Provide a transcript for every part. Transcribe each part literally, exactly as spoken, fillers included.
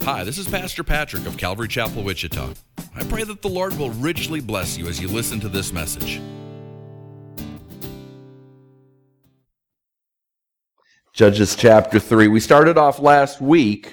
Hi, this is Pastor Patrick of Calvary Chapel, Wichita. I pray that the Lord will richly bless you as you listen to this message. Judges chapter three. We started off last week,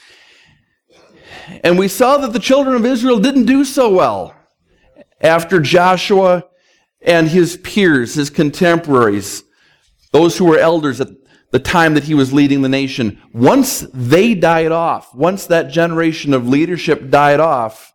and we saw that the children of Israel didn't do so well after Joshua and his peers, his contemporaries, those who were elders at the time that he was leading the nation. Once they died off, once that generation of leadership died off,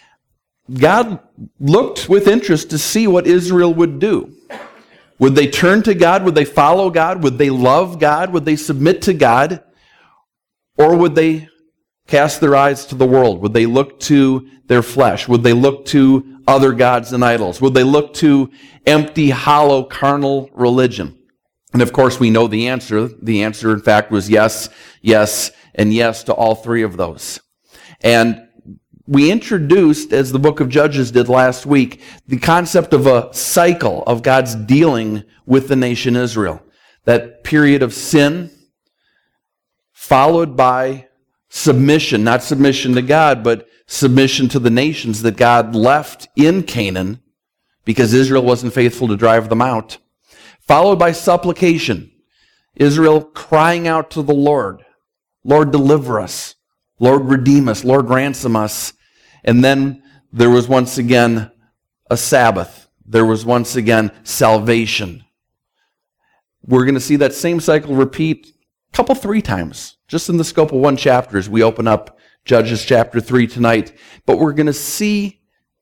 God looked with interest to see what Israel would do. Would they turn to God? Would they follow God? Would they love God? Would they submit to God? Or would they cast their eyes to the world? Would they look to their flesh? Would they look to other gods and idols? Would they look to empty, hollow, carnal religion? And of course, we know the answer. The answer, in fact, was yes, yes, and yes to all three of those. And we introduced, as the book of Judges did last week, the concept of a cycle of God's dealing with the nation Israel. That period of sin, followed by submission, not submission to God, but submission to the nations that God left in Canaan because Israel wasn't faithful to drive them out. Followed by supplication, Israel crying out to the Lord, Lord, deliver us. Lord, redeem us. Lord, ransom us. And then there was once again a Sabbath. There was once again salvation. We're going to see that same cycle repeat a couple, three times, just in the scope of one chapter as we open up Judges chapter three tonight. But we're going to see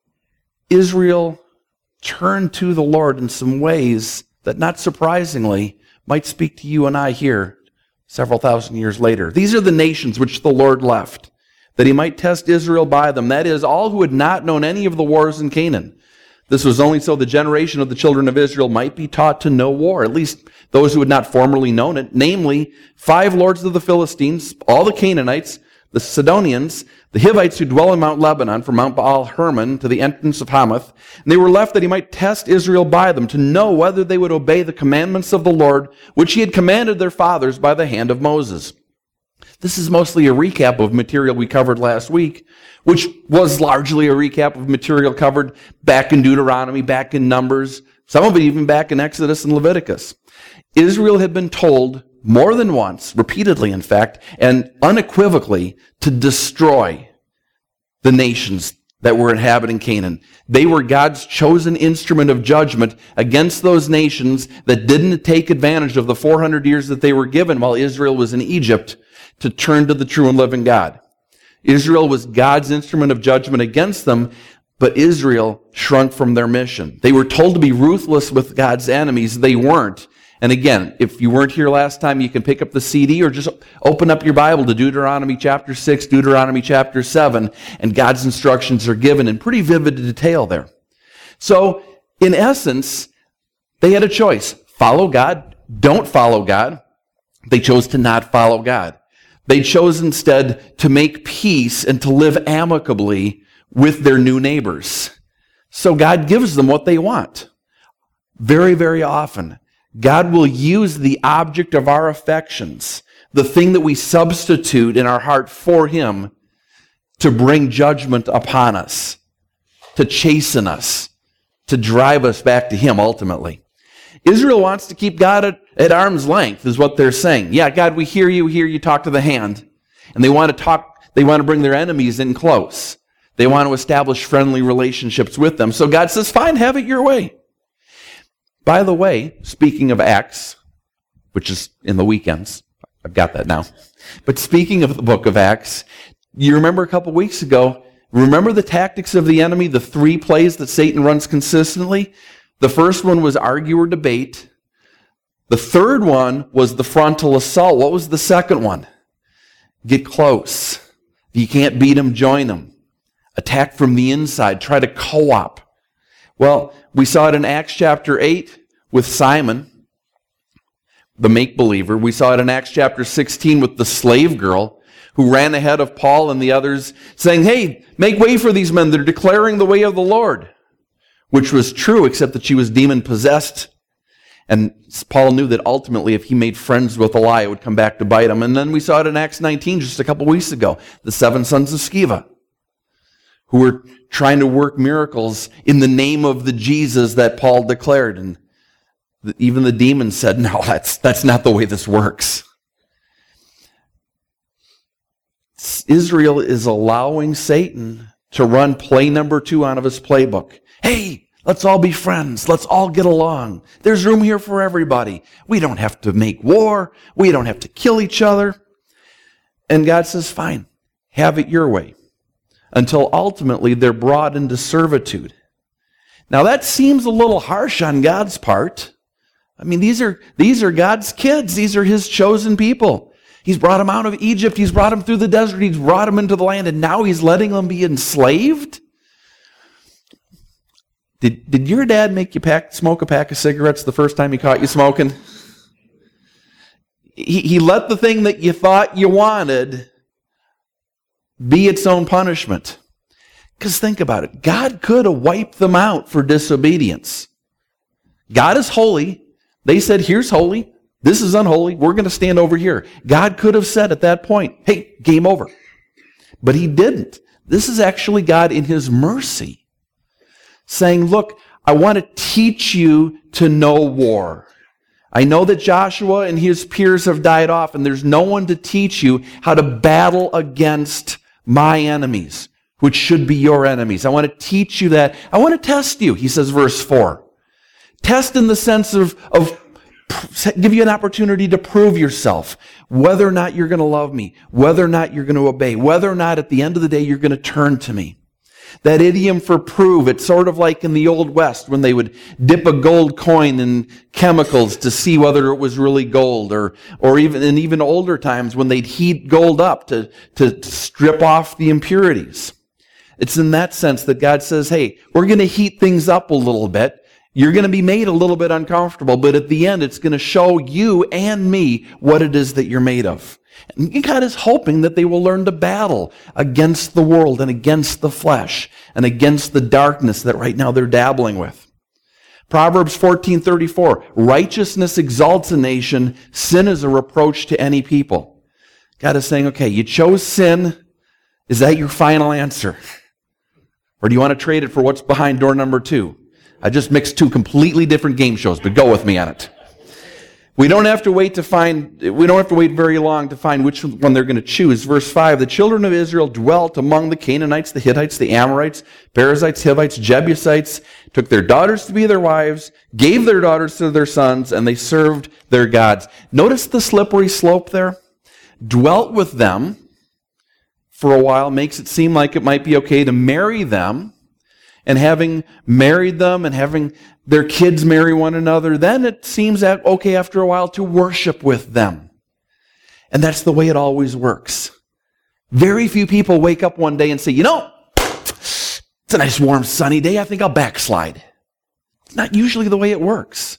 Israel turn to the Lord in some ways that, not surprisingly, might speak to you and I here several thousand years later. These are the nations which the Lord left, that he might test Israel by them. That is, all who had not known any of the wars in Canaan. This was only so the generation of the children of Israel might be taught to know war, at least those who had not formerly known it, namely, five lords of the Philistines, all the Canaanites, the Sidonians, the Hivites who dwell in Mount Lebanon, from Mount Baal Hermon to the entrance of Hamath. And they were left that he might test Israel by them, to know whether they would obey the commandments of the Lord, which he had commanded their fathers by the hand of Moses. This is mostly a recap of material we covered last week, which was largely a recap of material covered back in Deuteronomy, back in Numbers, some of it even back in Exodus and Leviticus. Israel had been told more than once, repeatedly in fact, and unequivocally, to destroy the nations that were inhabiting Canaan. They were God's chosen instrument of judgment against those nations that didn't take advantage of the four hundred years that they were given while Israel was in Egypt to turn to the true and living God. Israel was God's instrument of judgment against them, but Israel shrunk from their mission. They were told to be ruthless with God's enemies. They weren't. And again, if you weren't here last time, you can pick up the C D or just open up your Bible to Deuteronomy chapter six, Deuteronomy chapter seven, and God's instructions are given in pretty vivid detail there. So, in essence, they had a choice. Follow God, don't follow God. They chose to not follow God. They chose instead to make peace and to live amicably with their new neighbors. So God gives them what they want. Very, very often, God will use the object of our affections, the thing that we substitute in our heart for him, to bring judgment upon us, to chasten us, to drive us back to him ultimately. Israel wants to keep God at, at arm's length, is what they're saying. Yeah, God, we hear you, we hear you talk to the hand. And they want to talk, they want to bring their enemies in close. They want to establish friendly relationships with them. So God says, fine, have it your way. By the way, speaking of Acts, which is in the weekends, I've got that now. But speaking of the book of Acts, you remember a couple weeks ago, remember the tactics of the enemy, the three plays that Satan runs consistently? The first one was argue or debate. The third one was the frontal assault. What was the second one? Get close. If you can't beat them, join them. Attack from the inside. Try to co-op. Well, we saw it in Acts chapter eight with Simon, the make-believer. We saw it in Acts chapter sixteen with the slave girl who ran ahead of Paul and the others saying, hey, make way for these men. They're declaring the way of the Lord. Which was true, except that she was demon-possessed. And Paul knew that ultimately if he made friends with a lie, it would come back to bite him. And then we saw it in Acts nineteen just a couple weeks ago. The seven sons of Sceva, who were trying to work miracles in the name of the Jesus that Paul declared. And even the demons said, no, that's, that's not the way this works. Israel is allowing Satan to run play number two out of his playbook. Hey, let's all be friends. Let's all get along. There's room here for everybody. We don't have to make war. We don't have to kill each other. And God says, fine, have it your way. Until ultimately they're brought into servitude. Now that seems a little harsh on God's part. I mean, these are, these are God's kids. These are His chosen people. He's brought them out of Egypt. He's brought them through the desert. He's brought them into the land, and now He's letting them be enslaved? Did, did your dad make you pack, smoke a pack of cigarettes the first time he caught you smoking? He, he let the thing that you thought you wanted be its own punishment. Because think about it. God could have wiped them out for disobedience. God is holy. They said, here's holy. This is unholy. We're going to stand over here. God could have said at that point, hey, game over. But He didn't. This is actually God in His mercy saying, look, I want to teach you to know war. I know that Joshua and his peers have died off, and there's no one to teach you how to battle against my enemies, which should be your enemies. I want to teach you that. I want to test you, he says, verse four. Test in the sense of, of give you an opportunity to prove yourself, whether or not you're going to love me, whether or not you're going to obey, whether or not at the end of the day you're going to turn to me. That idiom for prove, it's sort of like in the Old West when they would dip a gold coin in chemicals to see whether it was really gold, or or even in even older times when they'd heat gold up to, to strip off the impurities. It's in that sense that God says, hey, we're going to heat things up a little bit. You're going to be made a little bit uncomfortable, but at the end it's going to show you and me what it is that you're made of. And God is hoping that they will learn to battle against the world and against the flesh and against the darkness that right now they're dabbling with. Proverbs fourteen thirty-four, righteousness exalts a nation, sin is a reproach to any people. God is saying, okay, you chose sin. Is that your final answer? Or do you want to trade it for what's behind door number two? I just mixed two completely different game shows, but go with me on it. We don't have to wait to find, we don't have to wait very long to find which one they're going to choose. Verse five, the children of Israel dwelt among the Canaanites, the Hittites, the Amorites, Perizzites, Hivites, Jebusites, took their daughters to be their wives, gave their daughters to their sons, and they served their gods. Notice the slippery slope there. Dwelt with them for a while makes it seem like it might be okay to marry them, and having married them and having their kids marry one another, then it seems okay after a while to worship with them. And that's the way it always works. Very few people wake up one day and say, you know, it's a nice warm sunny day, I think I'll backslide. It's not usually the way it works.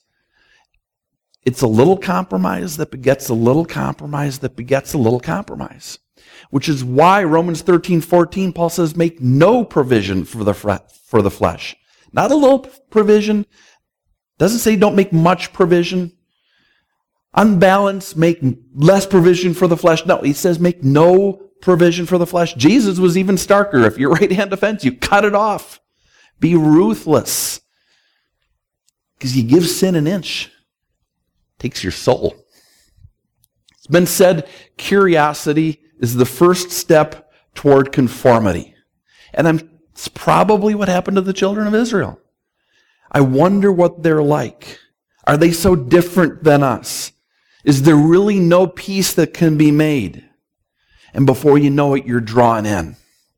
It's a little compromise that begets a little compromise that begets a little compromise. Which is why Romans thirteen fourteen, Paul says, make no provision for the for the flesh. Not a little provision. Doesn't say don't make much provision. Unbalanced, make less provision for the flesh. No, he says make no provision for the flesh. Jesus was even starker. If your right hand offends you, cut it off. Be ruthless. Because you give sin an inch. It takes your soul. It's been said, curiosity is the first step toward conformity. And I'm, it's probably what happened to the children of Israel. I wonder what they're like. Are they so different than us? Is there really no peace that can be made? And before you know it, you're drawn in.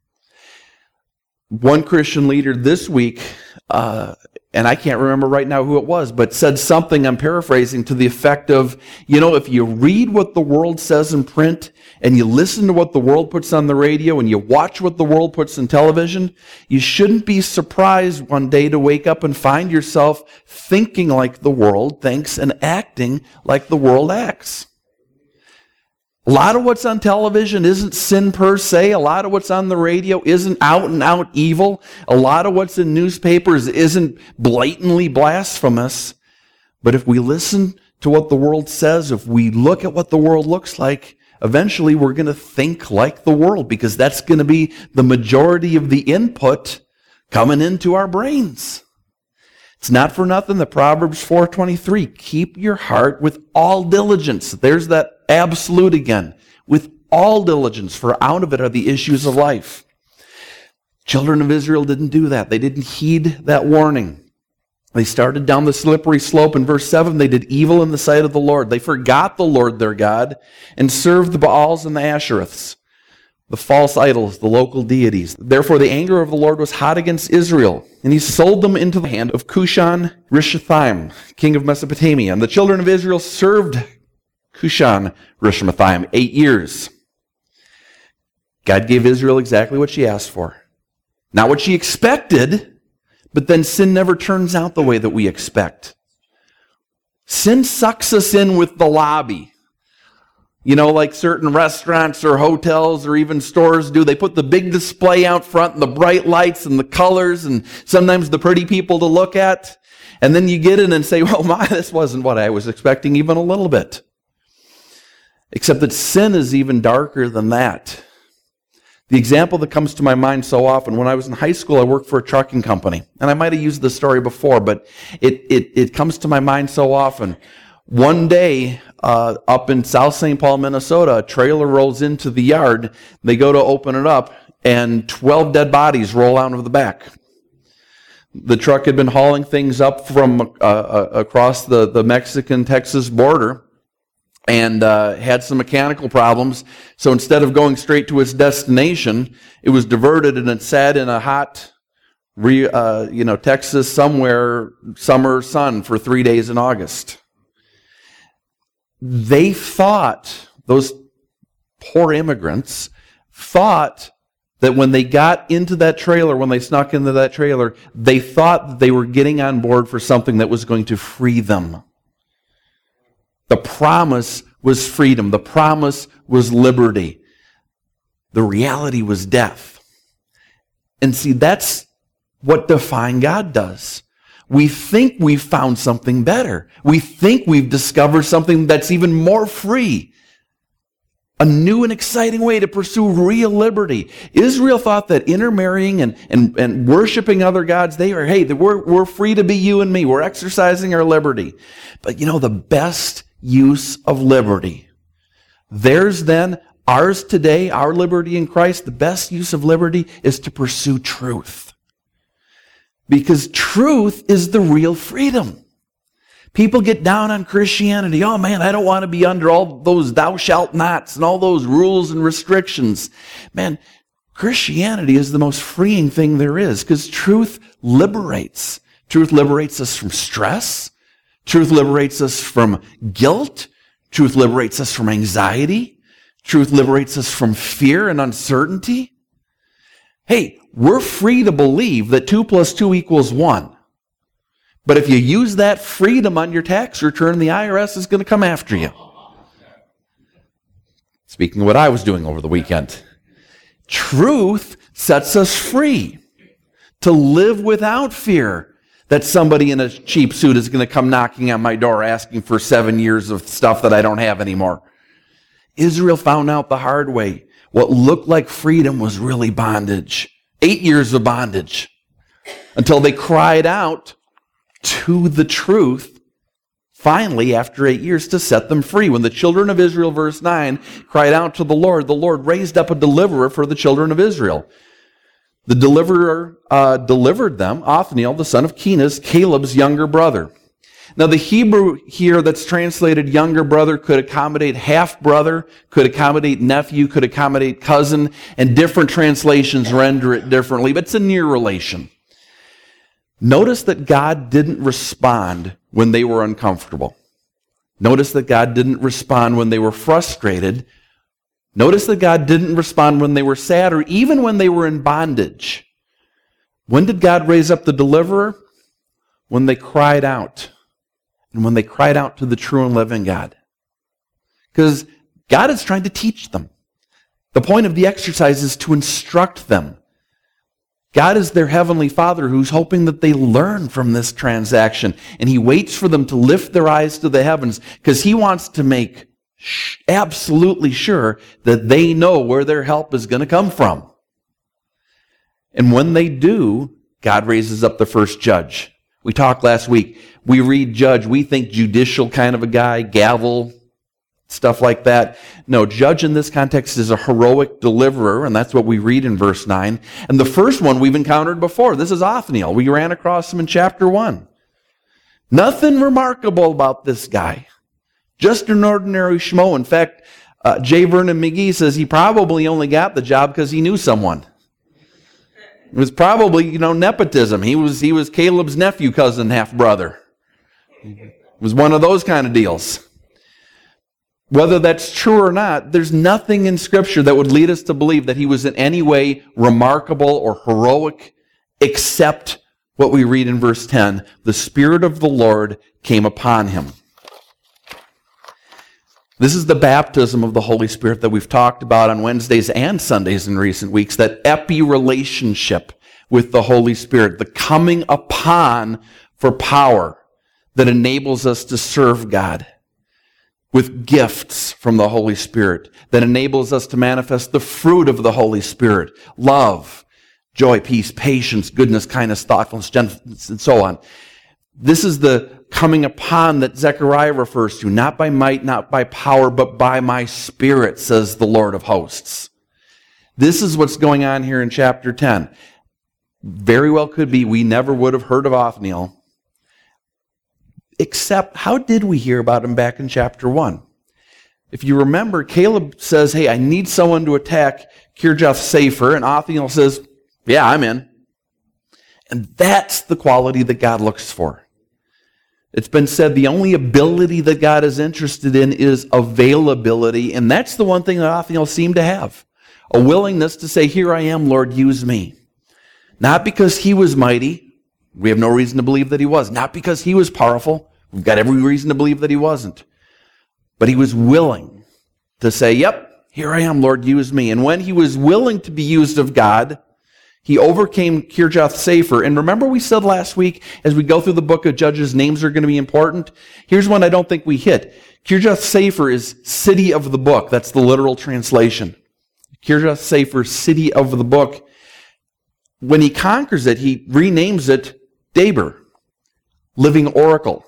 One Christian leader this week, uh, and I can't remember right now who it was, but said something, I'm paraphrasing, to the effect of, you know, if you read what the world says in print, and you listen to what the world puts on the radio, and you watch what the world puts in television, you shouldn't be surprised one day to wake up and find yourself thinking like the world thinks and acting like the world acts. A lot of what's on television isn't sin per se. A lot of what's on the radio isn't out and out evil. A lot of what's in newspapers isn't blatantly blasphemous. But if we listen to what the world says, if we look at what the world looks like, eventually we're going to think like the world, because that's going to be the majority of the input coming into our brains. It's not for nothing that Proverbs four twenty-three, keep your heart with all diligence. There's that absolute again. With all diligence, for out of it are the issues of life. Children of Israel didn't do that. They didn't heed that warning. They started down the slippery slope. In verse seven, they did evil in the sight of the Lord. They forgot the Lord their God and served the Baals and the Ashereths, the false idols, the local deities. Therefore, the anger of the Lord was hot against Israel, and he sold them into the hand of Cushan Rishathaim, king of Mesopotamia. And the children of Israel served Cushan Rishathaim eight years. God gave Israel exactly what she asked for. Not what she expected, but then sin never turns out the way that we expect. Sin sucks us in with the lobby. You know, like certain restaurants or hotels or even stores do. They put the big display out front and the bright lights and the colors and sometimes the pretty people to look at. And then you get in and say, well, my, this wasn't what I was expecting even a little bit. Except that sin is even darker than that. The example that comes to my mind so often, when I was in high school, I worked for a trucking company. And I might have used this story before, but it, it, it comes to my mind so often. One day, uh, up in South Saint Paul, Minnesota, a trailer rolls into the yard. They go to open it up, and twelve dead bodies roll out of the back. The truck had been hauling things up from uh, uh, across the, the Mexican-Texas border, and uh, had some mechanical problems. So instead of going straight to its destination, it was diverted and it sat in a hot, re, uh, you know, Texas somewhere, summer sun for three days in August. They thought, those poor immigrants, thought that when they got into that trailer, when they snuck into that trailer, they thought that they were getting on board for something that was going to free them. The promise was freedom. The promise was liberty. The reality was death. And see, that's what defying God does. We think we've found something better. We think we've discovered something that's even more free. A new and exciting way to pursue real liberty. Israel thought that intermarrying and, and, and worshiping other gods, they are, hey, we're, we're free to be you and me. We're exercising our liberty. But you know, the best use of liberty. Theirs then, ours today, our liberty in Christ, the best use of liberty is to pursue truth. Because truth is the real freedom. People get down on Christianity. Oh man, I don't want to be under all those thou shalt nots and all those rules and restrictions. Man, Christianity is the most freeing thing there is, because truth liberates. Truth liberates us from stress. Truth liberates us from guilt. Truth liberates us from anxiety. Truth liberates us from fear and uncertainty. Hey, we're free to believe that two plus two equals one. But if you use that freedom on your tax return, the I R S is going to come after you. Speaking of what I was doing over the weekend. Truth sets us free to live without fear that somebody in a cheap suit is going to come knocking on my door asking for seven years of stuff that I don't have anymore. Israel found out the hard way. What looked like freedom was really bondage. Eight years of bondage. Until they cried out to the truth, finally, after eight years, to set them free. When the children of Israel, verse nine, cried out to the Lord, the Lord raised up a deliverer for the children of Israel. The deliverer uh, delivered them, Othniel, the son of Kenaz, Caleb's younger brother. Now the Hebrew here that's translated younger brother could accommodate half-brother, could accommodate nephew, could accommodate cousin, and different translations render it differently, but it's a near relation. Notice that God didn't respond when they were uncomfortable. Notice that God didn't respond when they were frustrated. Notice that God didn't respond when they were sad or even when they were in bondage. When did God raise up the deliverer? When they cried out. And when they cried out to the true and living God. Because God is trying to teach them. The point of the exercise is to instruct them. God is their heavenly Father who's hoping that they learn from this transaction. And he waits for them to lift their eyes to the heavens because he wants to make sh- absolutely sure that they know where their help is going to come from. And when they do, God raises up the first judge. We talked last week. We read judge. We think judicial kind of a guy, gavel, stuff like that. No, judge in this context is a heroic deliverer, and that's what we read in verse nine. And the first one we've encountered before. This is Othniel. We ran across him in chapter one. Nothing remarkable about this guy. Just an ordinary schmo. In fact, uh, J. Vernon McGee says he probably only got the job because he knew someone. It was probably, you know, nepotism. He was he was Caleb's nephew, cousin, half-brother. It was one of those kind of deals. Whether that's true or not, there's nothing in Scripture that would lead us to believe that he was in any way remarkable or heroic, except what we read in verse ten. The Spirit of the Lord came upon him. This is the baptism of the Holy Spirit that we've talked about on Wednesdays and Sundays in recent weeks, that epi-relationship with the Holy Spirit, the coming upon for power that enables us to serve God, with gifts from the Holy Spirit that enables us to manifest the fruit of the Holy Spirit: love, joy, peace, patience, goodness, kindness, thoughtfulness, gentleness, and so on. This is the coming upon that Zechariah refers to, not by might, not by power, but by my Spirit, says the Lord of hosts. This is what's going on here in chapter ten. Very well could be we never would have heard of Othniel, except how did we hear about him back in chapter one? If you remember, Caleb says, hey, I need someone to attack Kirjath-Sepher, and Othniel says, yeah, I'm in. And that's the quality that God looks for. It's been said the only ability that God is interested in is availability, and that's the one thing that Othniel seemed to have. A willingness to say, here I am, Lord, use me. Not because he was mighty. We have no reason to believe that he was. Not because he was powerful. We've got every reason to believe that he wasn't. But he was willing to say, yep, here I am, Lord, use me. And when he was willing to be used of God, he overcame Kirjath-Sepher. And remember we said last week, as we go through the book of Judges, names are going to be important. Here's one I don't think we hit. Kirjath-Sepher is city of the book. That's the literal translation. Kirjath-Sepher, city of the book. When he conquers it, he renames it Debir, living oracle.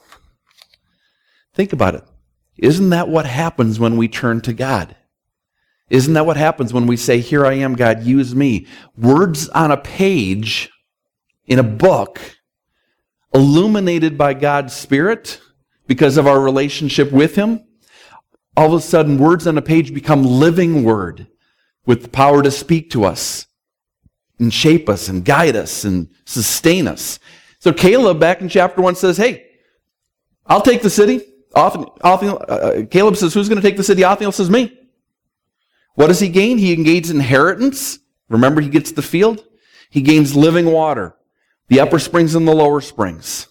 Think about it. Isn't that what happens when we turn to God? Isn't that what happens when we say, here I am, God, use me? Words on a page in a book, illuminated by God's Spirit because of our relationship with him. All of a sudden, words on a page become living word with the power to speak to us and shape us and guide us and sustain us. So Caleb, back in chapter one, says, hey, I'll take the city. Othniel, Othniel, uh, Caleb says, who's going to take the city? Othniel says, me. What does he gain? He gains inheritance. Remember, he gets the field. He gains living water, the upper springs and the lower springs.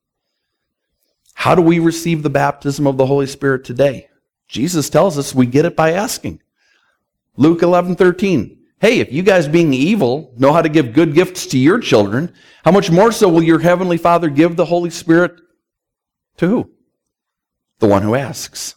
How do we receive the baptism of the Holy Spirit today? Jesus tells us we get it by asking. Luke eleven thirteen. Hey, if you guys being evil know how to give good gifts to your children, how much more so will your heavenly Father give the Holy Spirit to who? The one who asks.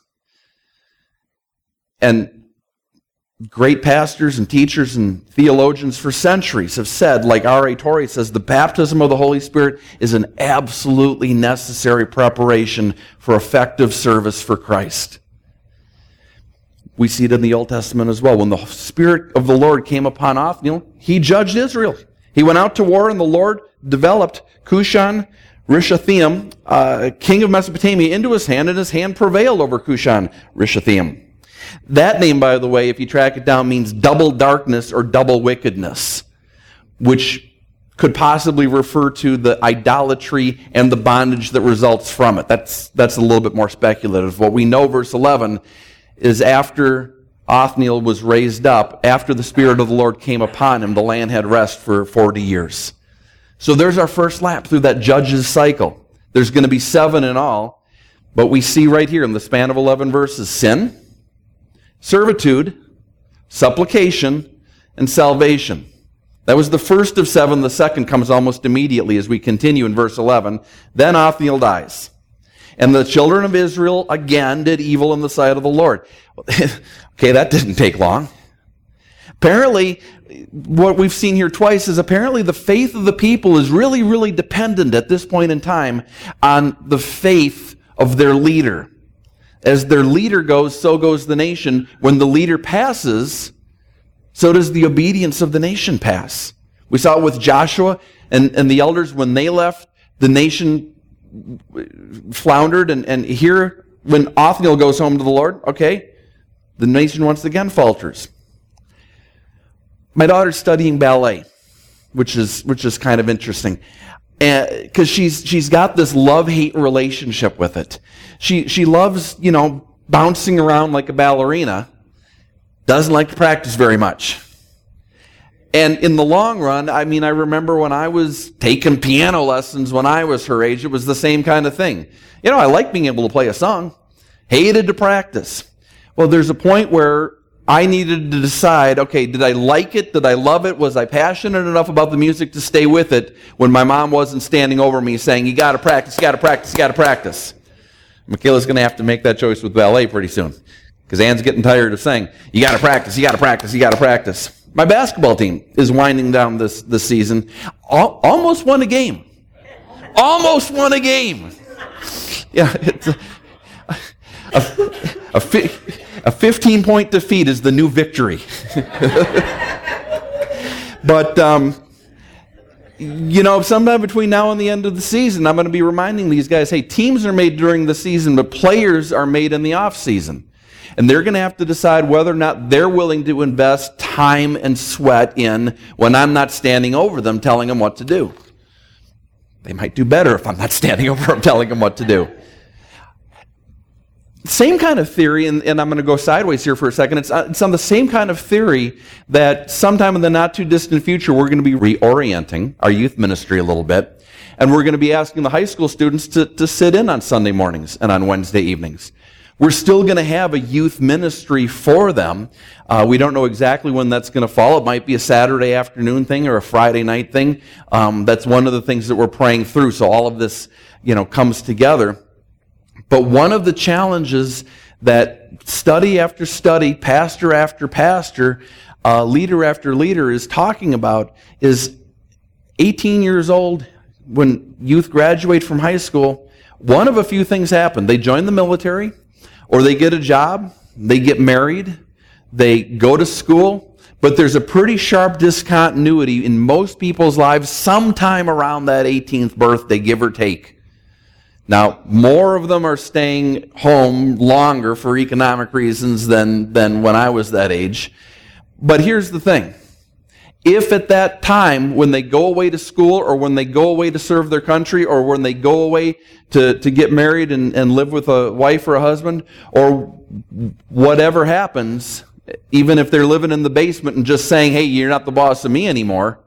And great pastors and teachers and theologians for centuries have said, like R A Torrey says, the baptism of the Holy Spirit is an absolutely necessary preparation for effective service for Christ. We see it in the Old Testament as well. When the Spirit of the Lord came upon Othniel, he judged Israel. He went out to war, and the Lord developed Cushan Rishathaim, uh, king of Mesopotamia, into his hand, and his hand prevailed over Cushan Rishathaim. That name, by the way, if you track it down, means double darkness or double wickedness, which could possibly refer to the idolatry and the bondage that results from it. That's, that's a little bit more speculative. What we know, verse eleven, is after Othniel was raised up, after the Spirit of the Lord came upon him, the land had rest for forty years. So there's our first lap through that judges cycle. There's going to be seven in all, but we see right here in the span of eleven verses, sin, servitude, supplication, and salvation. That was the first of seven. The second comes almost immediately as we continue in verse eleven. Then Othniel dies. And the children of Israel again did evil in the sight of the Lord. Okay, that didn't take long. Apparently, what we've seen here twice is apparently the faith of the people is really, really dependent at this point in time on the faith of their leader. As their leader goes, so goes the nation. When the leader passes, so does the obedience of the nation pass. We saw it with Joshua and, and the elders. When they left, the nation floundered. And, and here, when Othniel goes home to the Lord, okay, the nation once again falters. My daughter's studying ballet, which is which is kind of interesting, because she's she's got this love-hate relationship with it. She she loves, you know, bouncing around like a ballerina, doesn't like to practice very much. And in the long run, I mean, I remember when I was taking piano lessons when I was her age, it was the same kind of thing. You know, I like being able to play a song, hated to practice. Well, there's a point where I needed to decide, okay, did I like it? Did I love it? Was I passionate enough about the music to stay with it when my mom wasn't standing over me saying, you got to practice, you got to practice, you got to practice? Michaela's going to have to make that choice with ballet pretty soon because Anne's getting tired of saying, you got to practice, you got to practice, you got to practice. My basketball team is winding down this, this season. Al- almost won a game. Almost won a game. Yeah, it's a, a, a, fi- a fifteen-point defeat is the new victory. But, um, you know, sometime between now and the end of the season, I'm going to be reminding these guys, hey, teams are made during the season, but players are made in the off season. And they're going to have to decide whether or not they're willing to invest time and sweat in when I'm not standing over them telling them what to do. They might do better if I'm not standing over them telling them what to do. Same kind of theory, and, and I'm going to go sideways here for a second. It's, it's on the same kind of theory that sometime in the not-too-distant future, we're going to be reorienting our youth ministry a little bit, and we're going to be asking the high school students to, to sit in on Sunday mornings and on Wednesday evenings. We're still going to have a youth ministry for them. Uh, we don't know exactly when that's going to fall. It might be a Saturday afternoon thing or a Friday night thing. Um, that's one of the things that we're praying through. So all of this, you know, comes together. But one of the challenges that study after study, pastor after pastor, uh, leader after leader is talking about is eighteen years old, when youth graduate from high school, one of a few things happen. They join the military, or they get a job, they get married, they go to school, but there's a pretty sharp discontinuity in most people's lives sometime around that eighteenth birthday, give or take. Now, more of them are staying home longer for economic reasons than, than when I was that age. But here's the thing. If at that time, when they go away to school, or when they go away to serve their country, or when they go away to, to get married and, and live with a wife or a husband, or whatever happens, even if they're living in the basement and just saying, hey, you're not the boss of me anymore,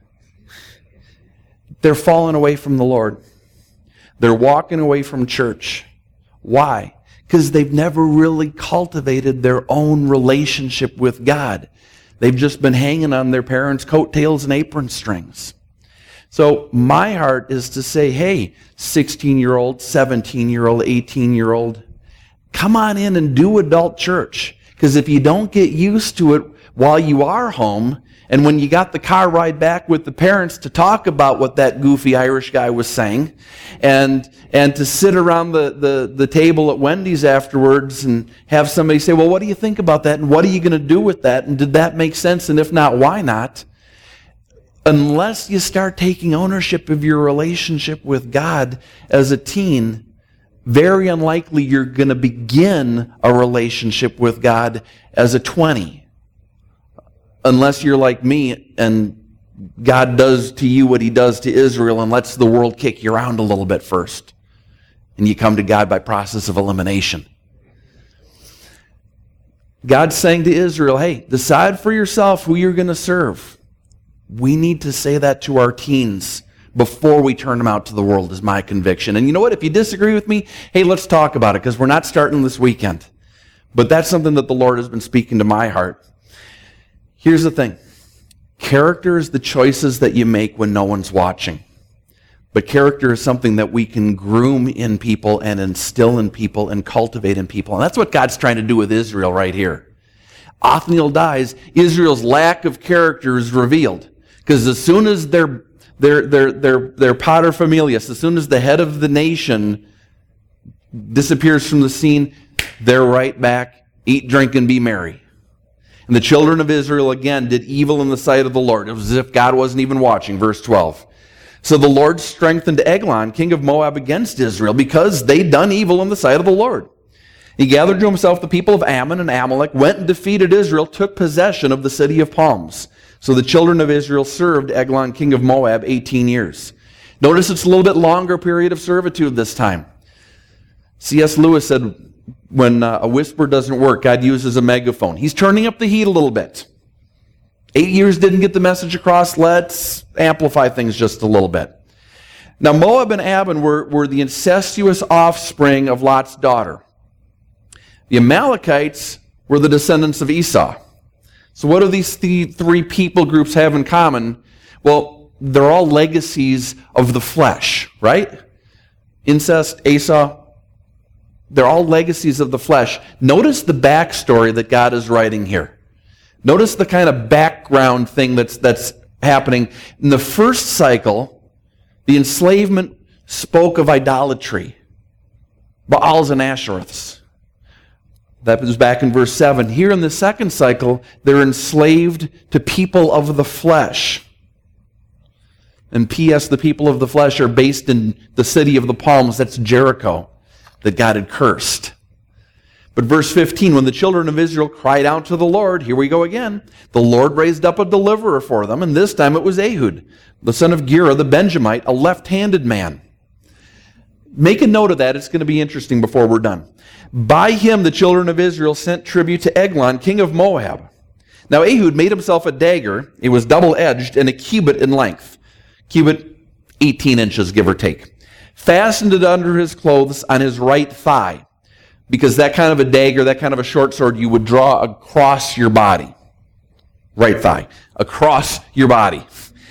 they're falling away from the Lord. They're walking away from church. Why? Because they've never really cultivated their own relationship with God. They've just been hanging on their parents' coattails and apron strings. So my heart is to say, hey, sixteen-year-old, seventeen-year-old, eighteen-year-old, come on in and do adult church. Because if you don't get used to it while you are home, and when you got the car ride back with the parents to talk about what that goofy Irish guy was saying, and and to sit around the, the, the table at Wendy's afterwards and have somebody say, well, what do you think about that? And what are you going to do with that? And did that make sense? And if not, why not? Unless you start taking ownership of your relationship with God as a teen, very unlikely you're going to begin a relationship with God as a twenty. Unless you're like me and God does to you what he does to Israel and lets the world kick you around a little bit first. And you come to God by process of elimination. God's saying to Israel, hey, decide for yourself who you're going to serve. We need to say that to our teens before we turn them out to the world, is my conviction. And you know what? If you disagree with me, hey, let's talk about it, because we're not starting this weekend. But that's something that the Lord has been speaking to my heart. Here's the thing. Character is the choices that you make when no one's watching. But character is something that we can groom in people and instill in people and cultivate in people. And that's what God's trying to do with Israel right here. Othniel dies, Israel's lack of character is revealed. Because as soon as their, their, their, their, their paterfamilias, as soon as the head of the nation disappears from the scene, they're right back, eat, drink, and be merry. And the children of Israel again did evil in the sight of the Lord. It was as if God wasn't even watching, verse twelve. So the Lord strengthened Eglon, king of Moab, against Israel because they'd done evil in the sight of the Lord. He gathered to himself the people of Ammon and Amalek, went and defeated Israel, took possession of the city of palms. So the children of Israel served Eglon, king of Moab, eighteen years. Notice it's a little bit longer period of servitude this time. C S Lewis said, when uh, a whisper doesn't work, God uses a megaphone. He's turning up the heat a little bit. Eight years didn't get the message across. Let's amplify things just a little bit. Now, Moab and Ammon were, were the incestuous offspring of Lot's daughter. The Amalekites were the descendants of Esau. So what do these th- three people groups have in common? Well, they're all legacies of the flesh, right? Incest, Esau, they're all legacies of the flesh. Notice the backstory that God is writing here. Notice the kind of background thing that's that's happening. In the first cycle, the enslavement spoke of idolatry, Baals and Ashereths. That was back in verse seven. Here in the second cycle, they're enslaved to people of the flesh. And P S the people of the flesh are based in the city of the palms, that's Jericho, that God had cursed. But verse fifteen, when the children of Israel cried out to the Lord, here we go again, the Lord raised up a deliverer for them, and this time it was Ehud, the son of Gera, the Benjamite, a left-handed man. Make a note of that. It's going to be interesting before we're done. By him the children of Israel sent tribute to Eglon, king of Moab. Now Ehud made himself a dagger. It was double-edged and a cubit in length. Cubit, eighteen inches, give or take. Fastened it under his clothes on his right thigh. Because that kind of a dagger, that kind of a short sword, you would draw across your body. Right thigh. Across your body.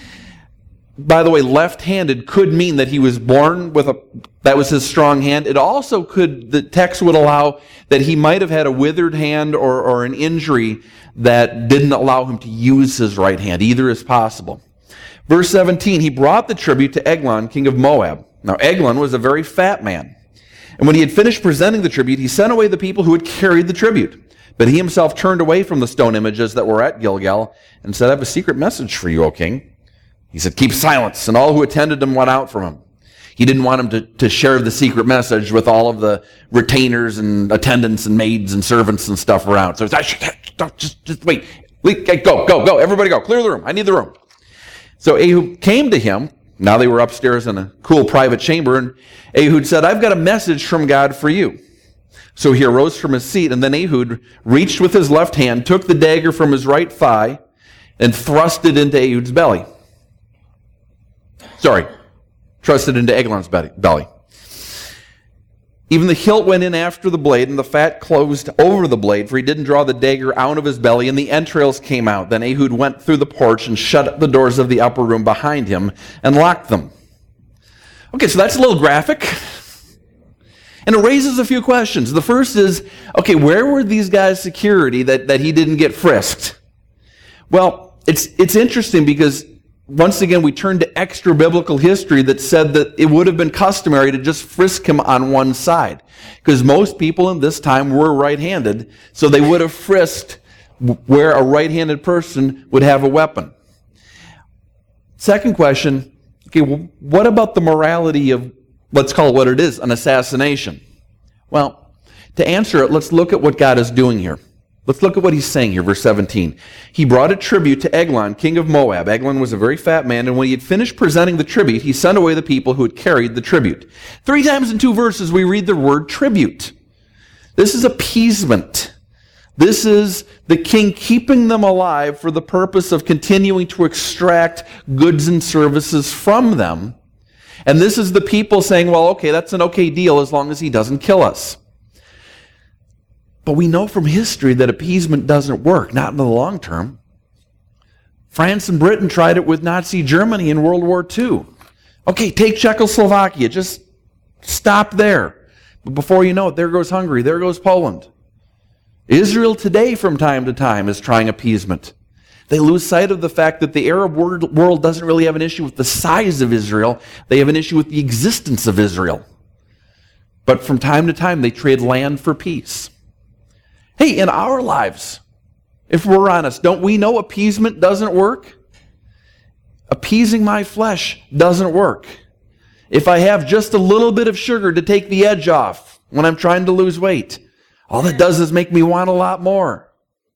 By the way, left-handed could mean that he was born with a, that was his strong hand. It also could, the text would allow that he might have had a withered hand or, or an injury that didn't allow him to use his right hand. Either is possible. Verse seventeen, he brought the tribute to Eglon, king of Moab. Now, Eglon was a very fat man. And when he had finished presenting the tribute, he sent away the people who had carried the tribute. But he himself turned away from the stone images that were at Gilgal and said, I have a secret message for you, O king. He said, keep silence. And all who attended him went out from him. He didn't want him to, to share the secret message with all of the retainers and attendants and maids and servants and stuff around. So he said, just, just wait. Go, go, go. Everybody go. Clear the room. I need the room. So Ehud came to him. Now they were upstairs in a cool private chamber, and Ehud said, I've got a message from God for you. So he arose from his seat, and then Ehud reached with his left hand, took the dagger from his right thigh, and thrust it into Ehud's belly. Sorry, thrust it into Eglon's belly. Even the hilt went in after the blade, and the fat closed over the blade, for he didn't draw the dagger out of his belly, and the entrails came out. Then Ehud went through the porch and shut the doors of the upper room behind him and locked them. Okay, so that's a little graphic. And it raises a few questions. The first is, okay, where were these guys' security that, that he didn't get frisked? Well, it's it's interesting because once again, we turn to extra biblical history that said that it would have been customary to just frisk him on one side. Because most people in this time were right-handed, so they would have frisked where a right-handed person would have a weapon. Second question, okay, well, what about the morality of, let's call it what it is, an assassination? Well, to answer it, let's look at what God is doing here. Let's look at what he's saying here, verse seventeen. He brought a tribute to Eglon, king of Moab. Eglon was a very fat man, and when he had finished presenting the tribute, he sent away the people who had carried the tribute. Three times in two verses, we read the word tribute. This is appeasement. This is the king keeping them alive for the purpose of continuing to extract goods and services from them. And this is the people saying, well, okay, that's an okay deal as long as he doesn't kill us. But we know from history that appeasement doesn't work, not in the long term. France and Britain tried it with Nazi Germany in World War Two. Okay, take Czechoslovakia. Just stop there. But before you know it, there goes Hungary. There goes Poland. Israel today, from time to time, is trying appeasement. They lose sight of the fact that the Arab world doesn't really have an issue with the size of Israel. They have an issue with the existence of Israel. But from time to time, they trade land for peace. Hey, in our lives, if we're honest, don't we know appeasement doesn't work? Appeasing my flesh doesn't work. If I have just a little bit of sugar to take the edge off when I'm trying to lose weight, all that does is make me want a lot more.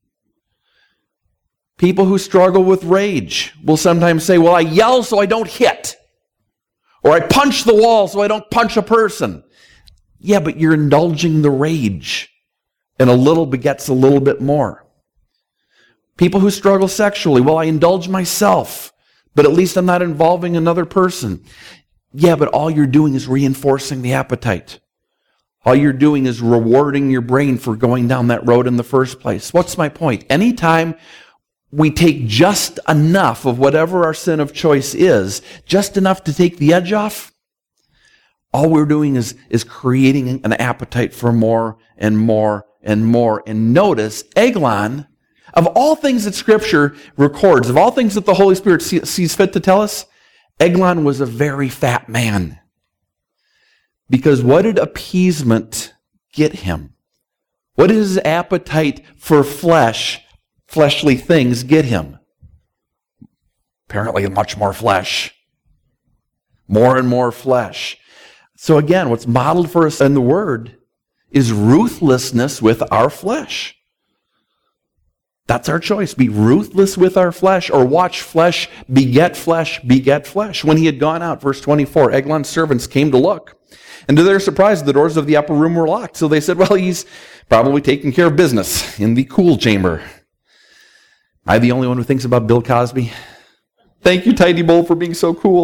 People who struggle with rage will sometimes say, well, I yell so I don't hit. Or I punch the wall so I don't punch a person. Yeah, but you're indulging the rage. And a little begets a little bit more. People who struggle sexually, well, I indulge myself, but at least I'm not involving another person. Yeah, but all you're doing is reinforcing the appetite. All you're doing is rewarding your brain for going down that road in the first place. What's my point? Anytime we take just enough of whatever our sin of choice is, just enough to take the edge off, all we're doing is, is creating an appetite for more and more and more. And notice, Eglon, of all things that Scripture records, of all things that the Holy Spirit see, sees fit to tell us, Eglon was a very fat man. Because what did appeasement get him? What did his appetite for flesh, fleshly things, get him? Apparently much more flesh. More and more flesh. So again, what's modeled for us in the Word is ruthlessness with our flesh. That's our choice. Be ruthless with our flesh, or watch flesh beget flesh beget flesh. When he had gone out, verse twenty-four, Eglon's servants came to look. And to their surprise, the doors of the upper room were locked. So they said, well, he's probably taking care of business in the cool chamber. Am I the only one who thinks about Bill Cosby? Thank you, Tidy Bowl, for being so cool.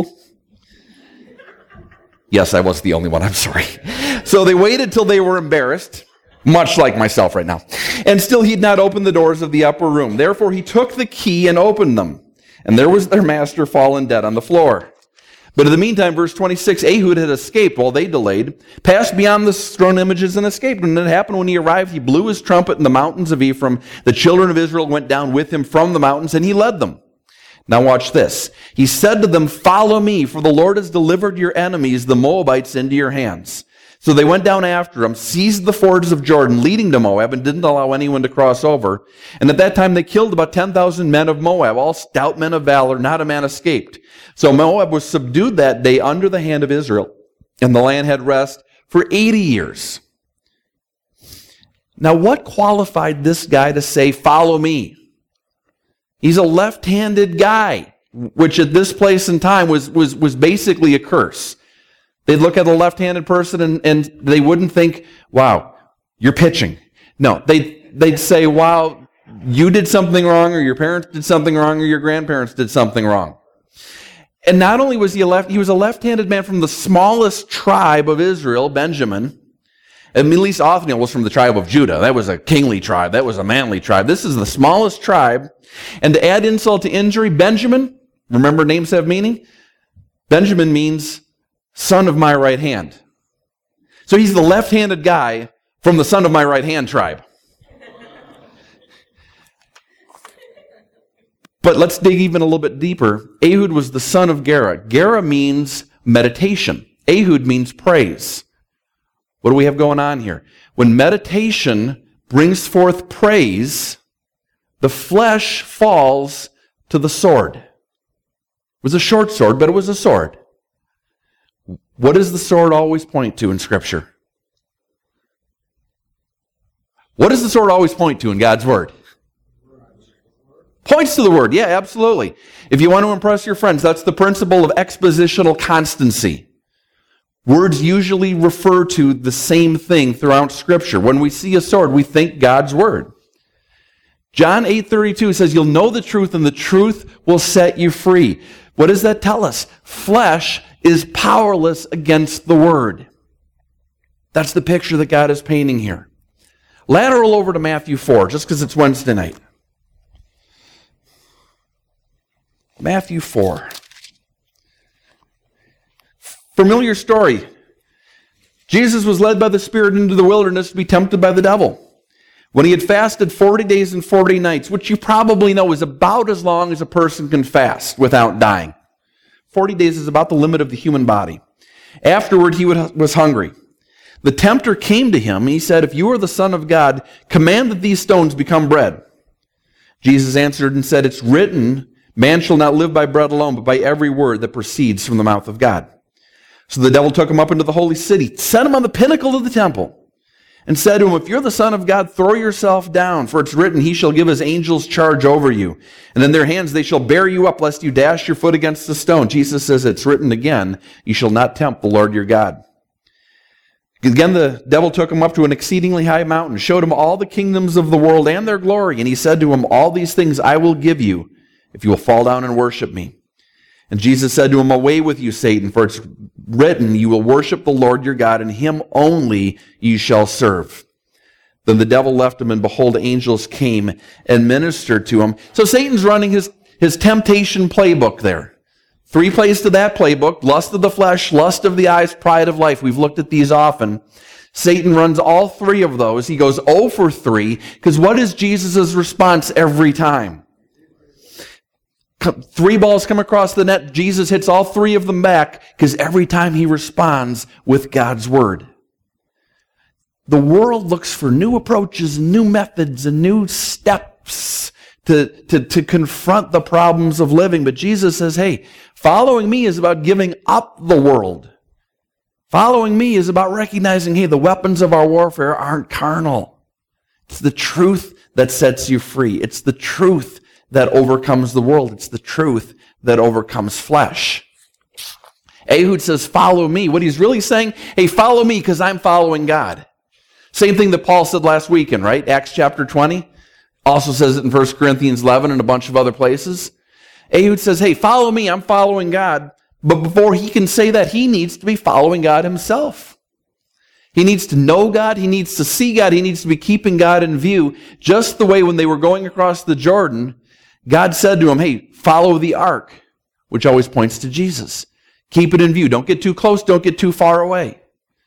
Yes, I was the only one. I'm sorry. So they waited till they were embarrassed, much like myself right now. And still he'd not opened the doors of the upper room. Therefore he took the key and opened them. And there was their master fallen dead on the floor. But in the meantime, verse twenty-six, Ehud had escaped while they delayed, passed beyond the stone images and escaped. And it happened when he arrived, he blew his trumpet in the mountains of Ephraim. The children of Israel went down with him from the mountains, and he led them. Now watch this. He said to them, follow me, for the Lord has delivered your enemies, the Moabites, into your hands. So they went down after him, seized the fords of Jordan, leading to Moab, and didn't allow anyone to cross over. And at that time they killed about ten thousand men of Moab, all stout men of valor, not a man escaped. So Moab was subdued that day under the hand of Israel, and the land had rest for eighty years. Now what qualified this guy to say, follow me? He's a left-handed guy, which at this place and time was, was, was basically a curse. They'd look at a left-handed person and, and they wouldn't think, wow, you're pitching. No, they'd, they'd say, wow, you did something wrong, or your parents did something wrong, or your grandparents did something wrong. And not only was he a left, he was a left-handed man from the smallest tribe of Israel, Benjamin. And at least Othniel was from the tribe of Judah. That was a kingly tribe. That was a manly tribe. This is the smallest tribe. And to add insult to injury, Benjamin, remember names have meaning? Benjamin means son of my right hand. So he's the left-handed guy from the son of my right hand tribe. But let's dig even a little bit deeper. Ehud was the son of Gera. Gera means meditation. Ehud means praise. What do we have going on here? When meditation brings forth praise, the flesh falls to the sword. It was a short sword, but it was a sword. What does the sword always point to in Scripture? What does the sword always point to in God's Word? Points to the Word. Yeah, absolutely. If you want to impress your friends, that's the principle of expositional constancy. Words usually refer to the same thing throughout Scripture. When we see a sword, we think God's Word. John eight thirty-two says, you'll know the truth, and the truth will set you free. What does that tell us? Flesh is powerless against the Word. That's the picture that God is painting here. Lateral over to Matthew four, just because it's Wednesday night. Matthew four. Familiar story. Jesus was led by the Spirit into the wilderness to be tempted by the devil. When he had fasted forty days and forty nights, which you probably know is about as long as a person can fast without dying. forty days is about the limit of the human body. Afterward, he was hungry. The tempter came to him, and he said, "If you are the Son of God, command that these stones become bread." Jesus answered and said, "It's written, man shall not live by bread alone, but by every word that proceeds from the mouth of God." So the devil took him up into the holy city, set him on the pinnacle of the temple, and said to him, "If you're the Son of God, throw yourself down, for it's written, he shall give his angels charge over you. And in their hands they shall bear you up, lest you dash your foot against a stone." Jesus says, "It's written again, you shall not tempt the Lord your God." Again, the devil took him up to an exceedingly high mountain, showed him all the kingdoms of the world and their glory, and he said to him, "All these things I will give you, if you will fall down and worship me." And Jesus said to him, "Away with you, Satan, for it's written, you will worship the Lord your God, and him only you shall serve." Then the devil left him, and behold, angels came and ministered to him. So Satan's running his, his temptation playbook there. Three plays to that playbook: lust of the flesh, lust of the eyes, pride of life. We've looked at these often. Satan runs all three of those. He goes oh for three, because what is Jesus' response every time? Three balls come across the net. Jesus hits all three of them back, because every time he responds with God's word. The world looks for new approaches, new methods, and new steps to, to, to confront the problems of living. But Jesus says, hey, following me is about giving up the world. Following me is about recognizing, hey, the weapons of our warfare aren't carnal. It's the truth that sets you free. It's the truth that overcomes the world. It's the truth that overcomes flesh. Ehud says, follow me. What he's really saying, hey, follow me because I'm following God. Same thing that Paul said last weekend, right? Acts chapter twenty. Also says it in First Corinthians eleven and a bunch of other places. Ehud says, hey, follow me. I'm following God. But before he can say that, he needs to be following God himself. He needs to know God. He needs to see God. He needs to be keeping God in view. Just the way when they were going across the Jordan, God said to him, hey, follow the ark, which always points to Jesus. Keep it in view. Don't get too close. Don't get too far away.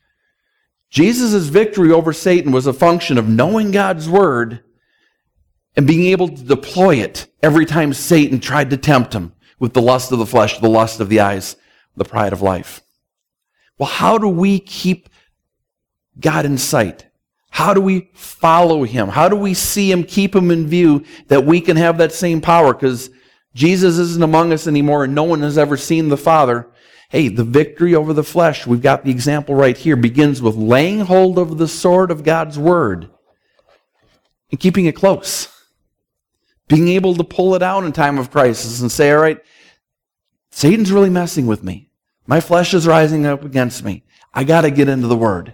Jesus' victory over Satan was a function of knowing God's word and being able to deploy it every time Satan tried to tempt him with the lust of the flesh, the lust of the eyes, the pride of life. Well, how do we keep God in sight? How do we follow him? How do we see him, keep him in view, that we can have that same power? Because Jesus isn't among us anymore and no one has ever seen the Father. Hey, the victory over the flesh, we've got the example right here, begins with laying hold of the sword of God's word and keeping it close. Being able to pull it out in time of crisis and say, all right, Satan's really messing with me. My flesh is rising up against me. I got to get into the word.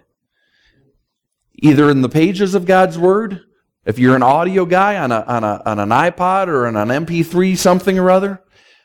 Either in the pages of God's word, if you're an audio guy on a on a on an iPod or on an M P three something or other.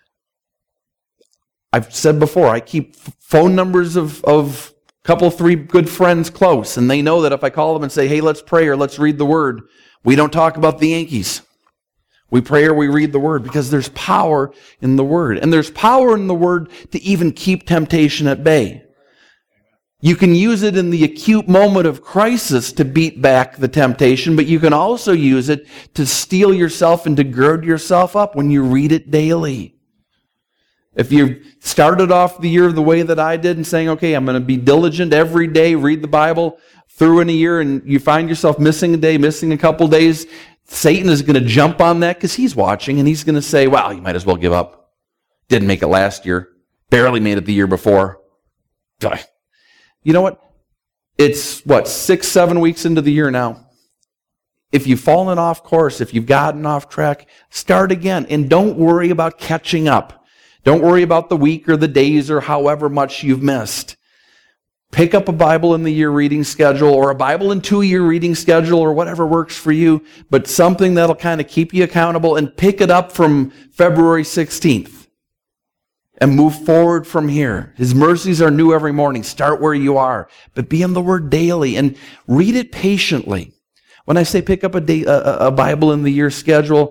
I've said before, I keep phone numbers of of a couple, three good friends close, and they know that if I call them and say, hey, let's pray or let's read the word, we don't talk about the Yankees. We pray or we read the word because there's power in the word. And there's power in the word to even keep temptation at bay. You can use it in the acute moment of crisis to beat back the temptation, but you can also use it to steel yourself and to gird yourself up when you read it daily. If you started off the year the way that I did and saying, okay, I'm going to be diligent every day, read the Bible through in a year, and you find yourself missing a day, missing a couple days, Satan is going to jump on that because he's watching and he's going to say, well, you might as well give up. Didn't make it last year. Barely made it the year before. You know what? It's, what, six, seven weeks into the year now. If you've fallen off course, if you've gotten off track, start again. And don't worry about catching up. Don't worry about the week or the days or however much you've missed. Pick up a Bible in the year reading schedule or a Bible in two-year reading schedule or whatever works for you, but something that'll kind of keep you accountable, and pick it up from February sixteenth. And move forward from here. His mercies are new every morning. Start where you are. But be in the Word daily and read it patiently. When I say pick up a, day, a, a Bible in the year schedule,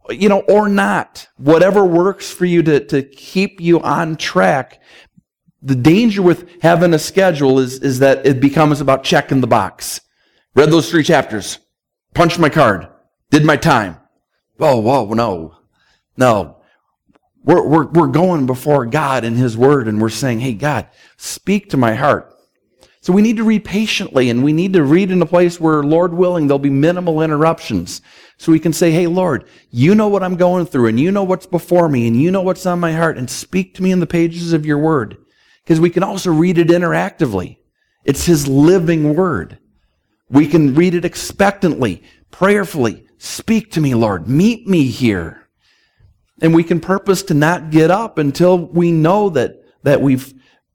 you know, or not. Whatever works for you to, to keep you on track. The danger with having a schedule is, is that it becomes about checking the box. Read those three chapters. Punched my card. Did my time. Oh, whoa, no. No. We're, we're, we're going before God and His Word, and we're saying, hey, God, speak to my heart. So we need to read patiently, and we need to read in a place where, Lord willing, there'll be minimal interruptions. So we can say, hey, Lord, you know what I'm going through, and you know what's before me, and you know what's on my heart, and speak to me in the pages of your Word. Because we can also read it interactively. It's His living Word. We can read it expectantly, prayerfully. Speak to me, Lord. Meet me here. And we can purpose to not get up until we know that, that we've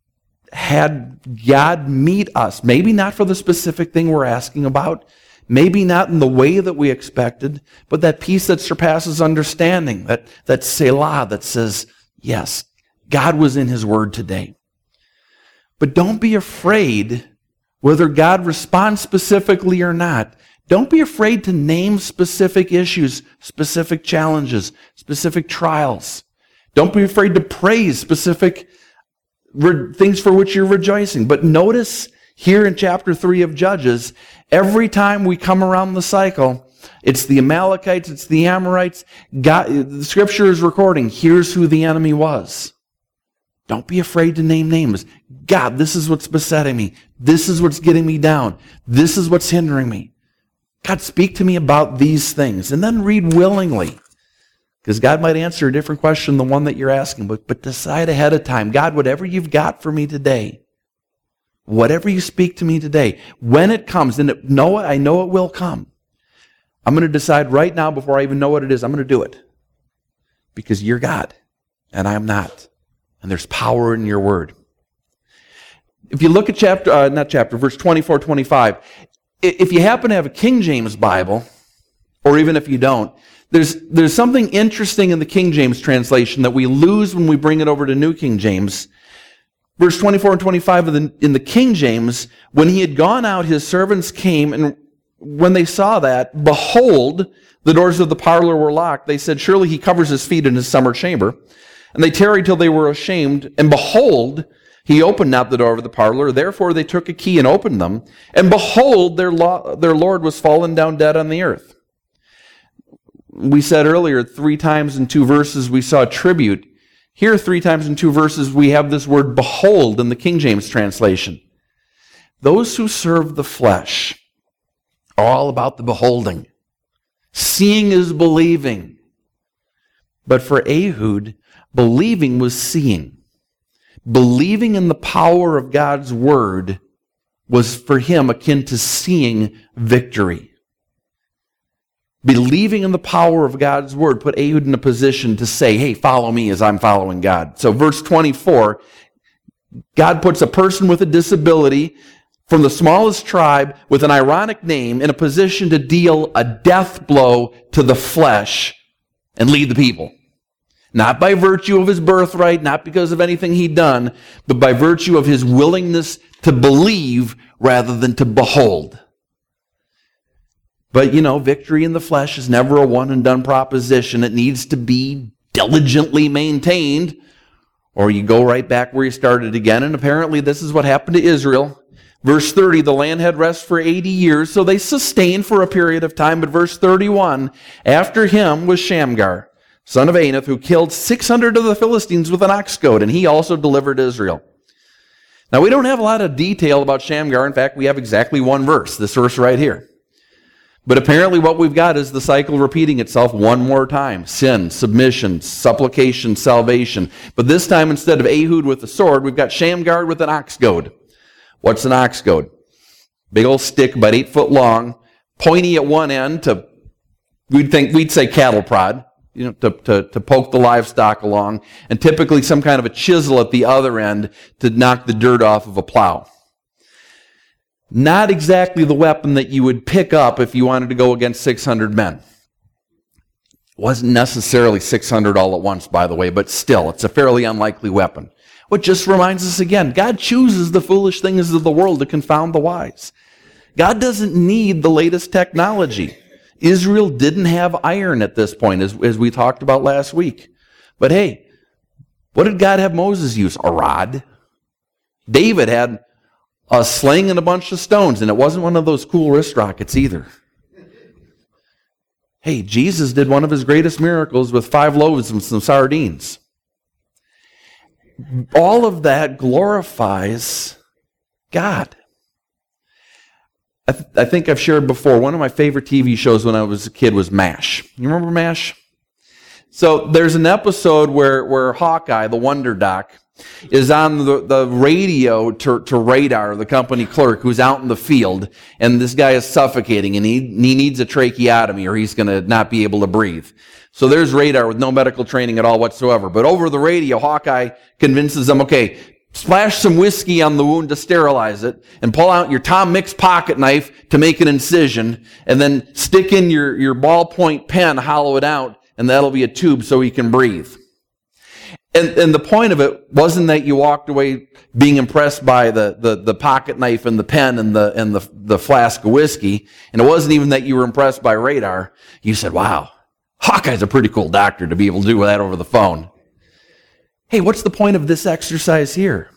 had God meet us. Maybe not for the specific thing we're asking about. Maybe not in the way that we expected. But that peace that surpasses understanding. That, that Selah that says, yes, God was in His Word today. But don't be afraid whether God responds specifically or not. Don't be afraid to name specific issues, specific challenges, specific trials. Don't be afraid to praise specific re- things for which you're rejoicing. But notice here in chapter three of Judges, every time we come around the cycle, it's the Amalekites, it's the Amorites. God, the Scripture is recording, here's who the enemy was. Don't be afraid to name names. God, this is what's besetting me. This is what's getting me down. This is what's hindering me. God, speak to me about these things. And then read willingly. Because God might answer a different question than the one that you're asking. But, but decide ahead of time. God, whatever you've got for me today, whatever you speak to me today, when it comes, and it, know it, I know it will come. I'm going to decide right now before I even know what it is. I'm going to do it. Because you're God. And I am not. And there's power in your word. If you look at chapter, uh, not chapter, verse twenty-four, twenty-five, if you happen to have a King James Bible, or even if you don't, there's, there's something interesting in the King James translation that we lose when we bring it over to New King James. Verse twenty-four and twenty-five of the, in the King James, when he had gone out, his servants came, and when they saw that, behold, the doors of the parlor were locked. They said, surely he covers his feet in his summer chamber. And they tarried till they were ashamed, and behold, he opened not the door of the parlor. Therefore they took a key and opened them. And behold, their, lo- their Lord was fallen down dead on the earth. We said earlier, three times in two verses we saw tribute. Here, three times in two verses, we have this word behold in the King James translation. Those who serve the flesh are all about the beholding. Seeing is believing. But for Ehud, believing was seeing. Believing in the power of God's word was for him akin to seeing victory. Believing in the power of God's word put Ehud in a position to say, hey, follow me as I'm following God. So verse twenty-four, God puts a person with a disability from the smallest tribe with an ironic name in a position to deal a death blow to the flesh and lead the people. Not by virtue of his birthright, not because of anything he'd done, but by virtue of his willingness to believe rather than to behold. But, you know, victory in the flesh is never a one-and-done proposition. It needs to be diligently maintained, or you go right back where you started again. And apparently this is what happened to Israel. Verse thirty, the land had rest for eighty years, so they sustained for a period of time. But verse thirty-one, after him was Shamgar, son of Anath, who killed six hundred of the Philistines with an ox goad, and he also delivered Israel. Now, we don't have a lot of detail about Shamgar. In fact, we have exactly one verse, this verse right here. But apparently what we've got is the cycle repeating itself one more time. Sin, submission, supplication, salvation. But this time, instead of Ehud with a sword, we've got Shamgar with an ox goad. What's an ox goad? Big old stick, about eight foot long, pointy at one end to, we'd think, we'd say cattle prod, you know, to, to, to poke the livestock along, and typically some kind of a chisel at the other end to knock the dirt off of a plow. Not exactly the weapon that you would pick up if you wanted to go against six hundred men. Wasn't necessarily six hundred all at once, by the way, but still, it's a fairly unlikely weapon. What just reminds us again, God chooses the foolish things of the world to confound the wise. God doesn't need the latest technology. Israel didn't have iron at this point, as, as we talked about last week. But hey, what did God have Moses use? A rod. David had a sling and a bunch of stones, and it wasn't one of those cool wrist rockets either. Hey, Jesus did one of his greatest miracles with five loaves and some sardines. All of that glorifies God. I, th- I think I've shared before, one of my favorite T V shows when I was a kid was MASH. You remember MASH? So there's an episode where, where Hawkeye, the Wonder Doc, is on the, the radio to, to Radar, the company clerk, who's out in the field, and this guy is suffocating, and he, he needs a tracheotomy, or he's going to not be able to breathe. So there's Radar with no medical training at all whatsoever. But over the radio, Hawkeye convinces them, okay, splash some whiskey on the wound to sterilize it, and pull out your Tom Mix pocket knife to make an incision, and then stick in your, your ballpoint pen, hollow it out, and that'll be a tube so he can breathe. And, and the point of it wasn't that you walked away being impressed by the, the, the pocket knife and the pen and the and the, the flask of whiskey, and it wasn't even that you were impressed by Radar. You said, wow, Hawkeye's a pretty cool doctor to be able to do that over the phone. Hey, what's the point of this exercise here?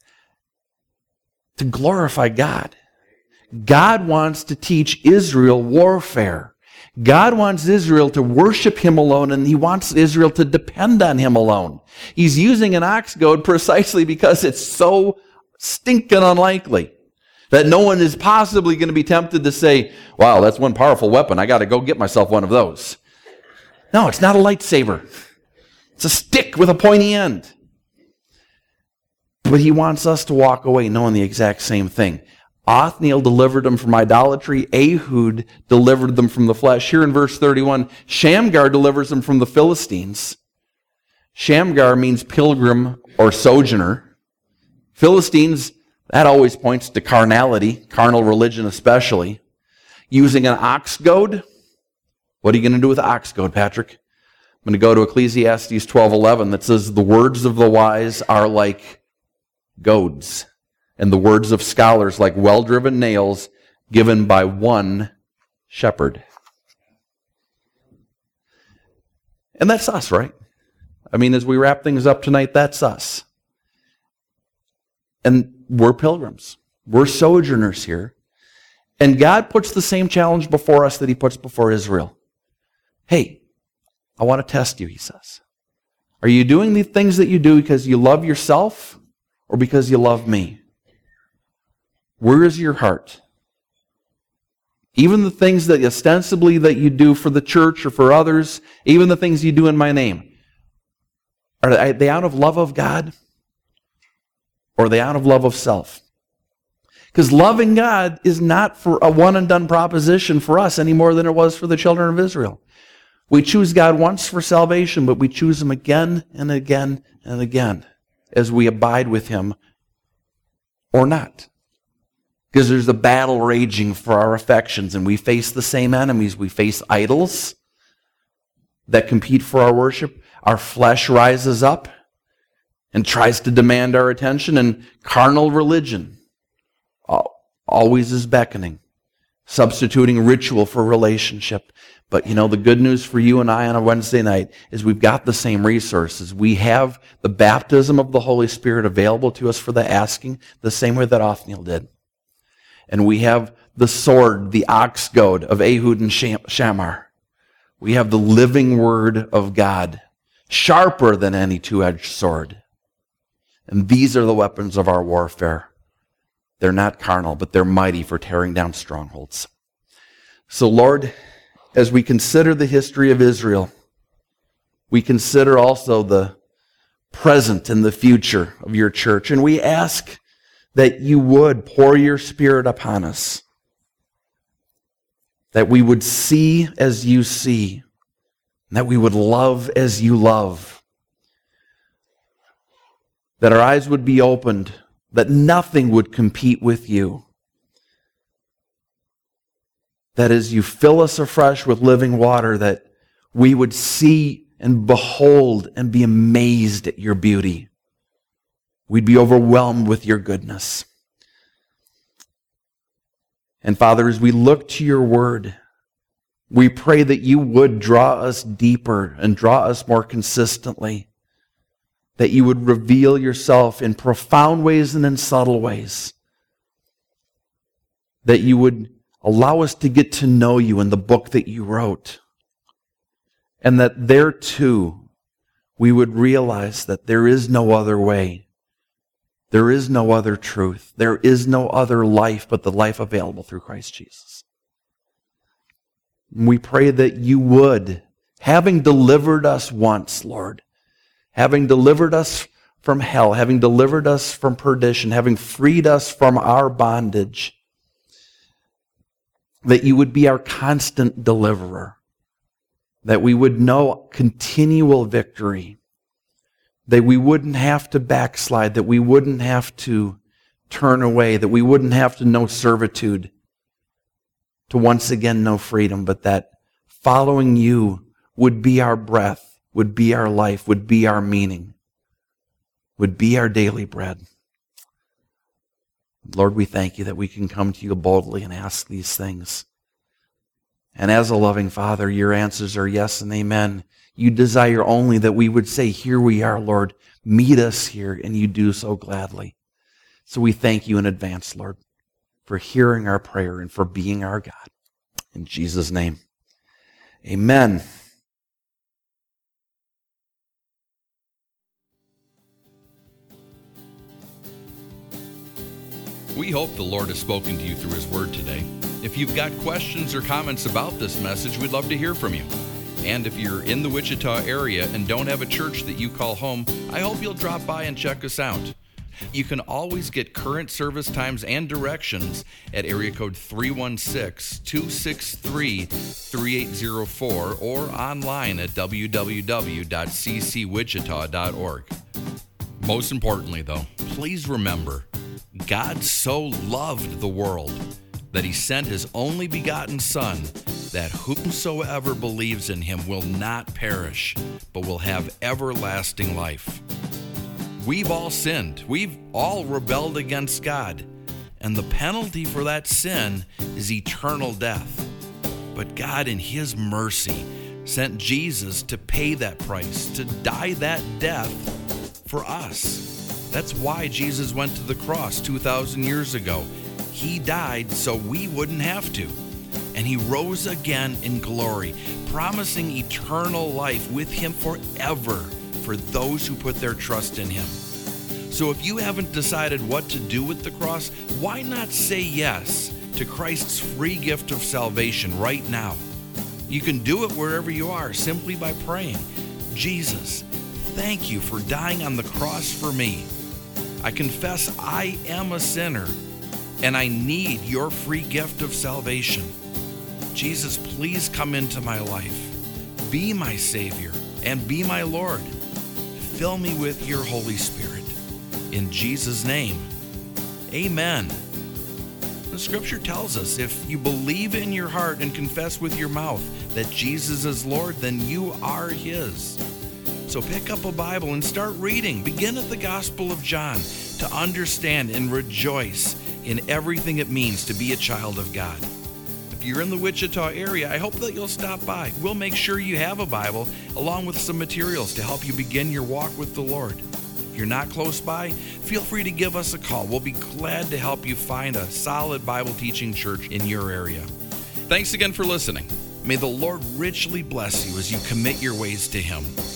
To glorify God. God wants to teach Israel warfare. God wants Israel to worship him alone, and he wants Israel to depend on him alone. He's using an ox goad precisely because it's so stinking unlikely that no one is possibly going to be tempted to say, wow, that's one powerful weapon. I got to go get myself one of those. No, it's not a lightsaber. It's a stick with a pointy end. But he wants us to walk away knowing the exact same thing. Othniel delivered them from idolatry. Ehud delivered them from the flesh. Here in verse thirty-one, Shamgar delivers them from the Philistines. Shamgar means pilgrim or sojourner. Philistines, that always points to carnality, carnal religion especially. Using an ox goad. What are you going to do with an ox goad, Patrick? I'm going to go to Ecclesiastes twelve eleven that says, the words of the wise are like goads, and the words of scholars like well-driven nails given by one shepherd. And that's us, right? I mean, as we wrap things up tonight, that's us. And we're pilgrims. We're sojourners here. And God puts the same challenge before us that he puts before Israel. Hey, I want to test you, he says. Are you doing the things that you do because you love yourself or because you love me? Where is your heart? Even the things that ostensibly that you do for the church or for others, even the things you do in my name, are they out of love of God or are they out of love of self? Because loving God is not for a one and done proposition for us any more than it was for the children of Israel. We choose God once for salvation, but we choose him again and again and again as we abide with him or not. Because there's a battle raging for our affections, and we face the same enemies. We face idols that compete for our worship. Our flesh rises up and tries to demand our attention, and carnal religion always is beckoning, substituting ritual for relationship. But you know, the good news for you and I on a Wednesday night is we've got the same resources. We have the baptism of the Holy Spirit available to us for the asking, the same way that Othniel did. And we have the sword, the ox goad of Ehud and Shamgar. We have the living word of God, sharper than any two-edged sword. And these are the weapons of our warfare. They're not carnal, but they're mighty for tearing down strongholds. So, Lord, as we consider the history of Israel, we consider also the present and the future of your church. And we ask that you would pour your Spirit upon us, that we would see as you see, and that we would love as you love, that our eyes would be opened, that nothing would compete with you, that as you fill us afresh with living water, that we would see and behold and be amazed at your beauty. We'd be overwhelmed with your goodness. And Father, as we look to your word, We pray that you would draw us deeper and draw us more consistently, that you would reveal yourself in profound ways and in subtle ways, that you would allow us to get to know you in the book that you wrote, and that there too we would realize that there is no other way, there is no other truth, there is no other life but the life available through Christ Jesus. We pray that you would, having delivered us once, Lord, having delivered us from hell, having delivered us from perdition, having freed us from our bondage, that you would be our constant deliverer, that we would know continual victory, that we wouldn't have to backslide, that we wouldn't have to turn away, that we wouldn't have to know servitude, to once again know freedom, but that following you would be our breath, would be our life, would be our meaning, would be our daily bread. Lord, we thank you that we can come to you boldly and ask these things. And as a loving Father, your answers are yes and amen. You desire only that we would say, here we are, Lord, meet us here, and you do so gladly. So we thank you in advance, Lord, for hearing our prayer and for being our God. In Jesus' name, amen. We hope the Lord has spoken to you through His Word today. If you've got questions or comments about this message, we'd love to hear from you. And if you're in the Wichita area and don't have a church that you call home, I hope you'll drop by and check us out. You can always get current service times and directions at area code three one six, two six three, three eight zero four or online at w w w dot c c wichita dot org. Most importantly, though, please remember, God so loved the world that He sent His only begotten Son, that whomsoever believes in Him will not perish, but will have everlasting life. We've all sinned. We've all rebelled against God. And the penalty for that sin is eternal death. But God, in His mercy, sent Jesus to pay that price, to die that death for us. That's why Jesus went to the cross two thousand years ago. He died so we wouldn't have to. And He rose again in glory, promising eternal life with Him forever for those who put their trust in Him. So if you haven't decided what to do with the cross, why not say yes to Christ's free gift of salvation right now? You can do it wherever you are simply by praying, Jesus, thank you for dying on the cross for me. I confess I am a sinner and I need your free gift of salvation. Jesus, please come into my life. Be my Savior and be my Lord. Fill me with your Holy Spirit. In Jesus' name, amen. The Scripture tells us if you believe in your heart and confess with your mouth that Jesus is Lord, then you are His. So pick up a Bible and start reading. Begin at the Gospel of John to understand and rejoice in everything it means to be a child of God. If you're in the Wichita area, I hope that you'll stop by. We'll make sure you have a Bible along with some materials to help you begin your walk with the Lord. If you're not close by, feel free to give us a call. We'll be glad to help you find a solid Bible teaching church in your area. Thanks again for listening. May the Lord richly bless you as you commit your ways to Him.